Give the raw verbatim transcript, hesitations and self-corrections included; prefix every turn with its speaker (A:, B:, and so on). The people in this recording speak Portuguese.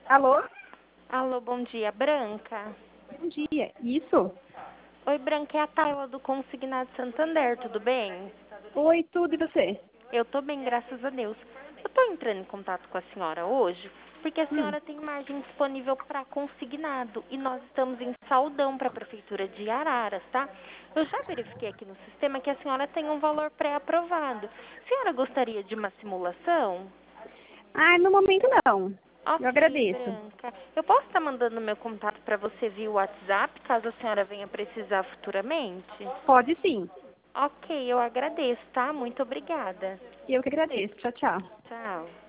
A: Alô?
B: Alô, bom dia, Branca.
A: Bom dia. Isso?
B: Oi, Branca, é a Tayla do Consignado Santander, tudo bem?
A: Oi, tudo e você?
B: Eu tô bem, graças a Deus. Eu tô entrando em contato com a senhora hoje porque a
A: Hum.
B: senhora tem margem disponível para consignado e nós estamos em saldão para a Prefeitura de Araras, tá? Eu já verifiquei aqui no sistema que a senhora tem um valor pré-aprovado. A senhora gostaria de uma simulação?
A: Ah, no momento não. Eu
B: Ok,
A: agradeço.
B: Branca. Eu posso estar mandando meu contato para você via WhatsApp, caso a senhora venha precisar futuramente?
A: Pode sim.
B: Ok, eu agradeço, tá? Muito obrigada.
A: Eu que agradeço. Tchau, tchau.
B: Tchau.